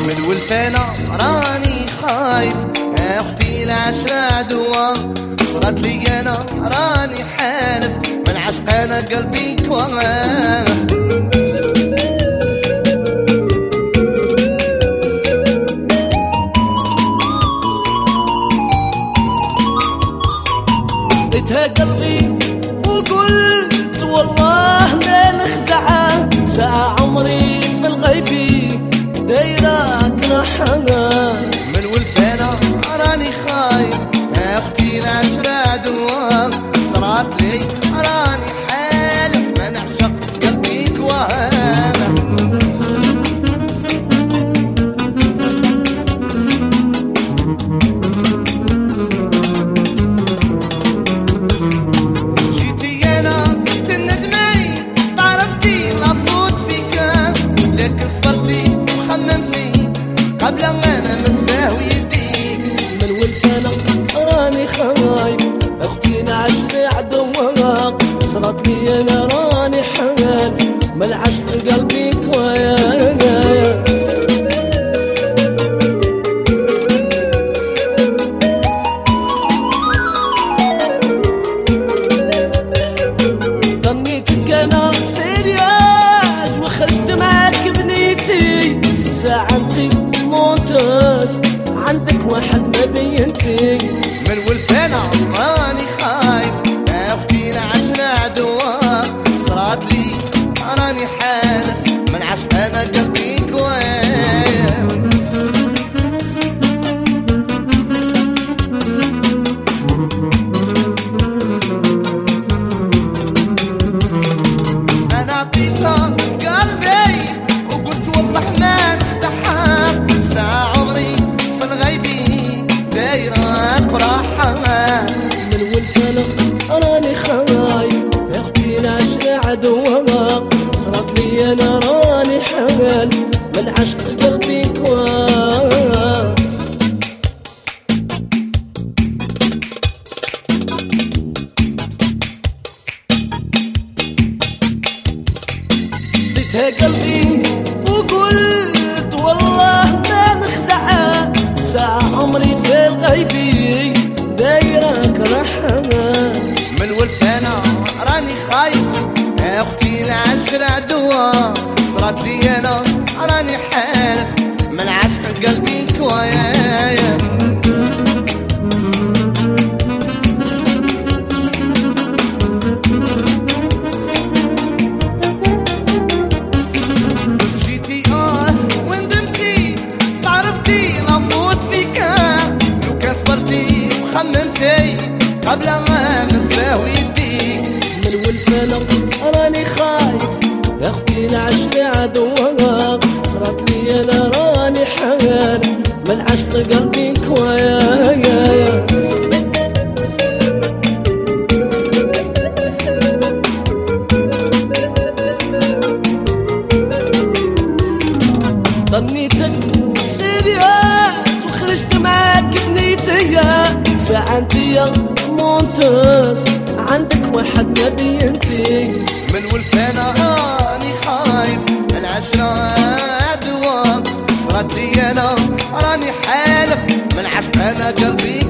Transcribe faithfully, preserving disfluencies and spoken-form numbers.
من ولفانا راني خايف اختي العشرة عدوة صرات لي انا راني حالف من عشق انا قلبي كواه. اديتها قلبي وقلت والله ما نخدعه، ساعة عمري في الغيبي دايرك رحمة. من ولفانا راني خايف اختي العشرة عدوة صرات لي راني حالف ما نعشق قلبي كواه. جيتي انا تندمي استعرفتي لافوت فيك لكن صبرتي وخممتي قبل انا مساوي يديك. من ولفانا راني خايف اختي العشرة عدوة صرات لي انا راني حالف من عشق قلبي كوايا. ظنيتك انا سيرياج وخرجت معاك بنيتي، الساعة انتي موتاج عندك واحد ما بينتي. من ولفانا راني خايف اختي العشرة عدوة صرات لي راني حالف من عشق انا قلبي كوايا. انا عطيتها قلبي وقلت والله ما نفتحها، ساعة عمري في الغيبي دايرك راحة. من ولفانا راني خايف اختي العشرة عدوة صرات لي انا راني حمل من عشق قلبي كواه. اديتها قلبي وقلت والله ما نخدعه، ساعة عمري في الغيبي دايرك رحمة. من ولفانا راني خايف اختي العشرة عدوة صرات لي انا راني حالف من عشق قلبي كوايا. جيتي اه وندمتي استعرفتي لافوت فيك لو كان صبرتي وخممتي قبل ما مساوي يديك. من ولفانا راني خايف اختي العشرة عدوة صرات لي انا راني حال من عشق قلبي كوايا. ظنيتك سيرياس وخرجت معاك بنيتي، ساعة انتي مونتاز عندك واحد ما بينتي. من ولفانا راني خايف العشرة عدوة صرات لي انا راني حالف من عشق انا قلبي